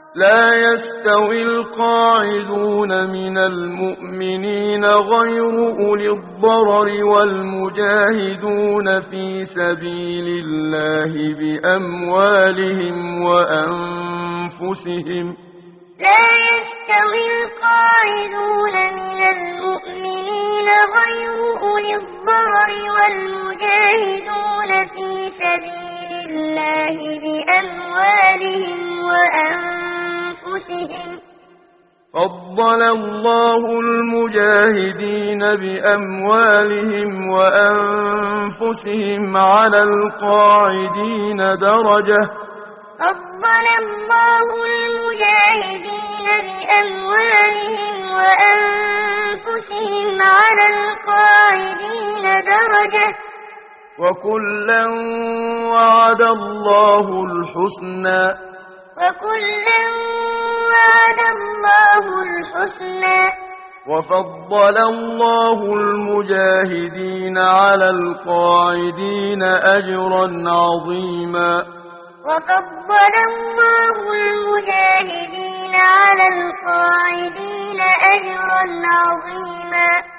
لا يستوي القاعدون من المؤمنين غير أولي الضرر والمجاهدون في سبيل الله بأموالهم وأنفسهم. لا يستوي القاعدون من المؤمنين غير أولي الضرر والمجاهدون في سبيل الله بأموالهم وأنفسهم. فضل الله المجاهدين بأموالهم وأنفسهم على القاعدين درجة. فضل الله المجاهدين بأموالهم وأنفسهم على القاعدين درجة. وكلا وعد الله الحسنى. وكلا وعد الله الحسنى. وفضل الله المجاهدين على القاعدين أجرا عظيما. وفضل الله المجاهدين على القاعدين أجرا عظيما.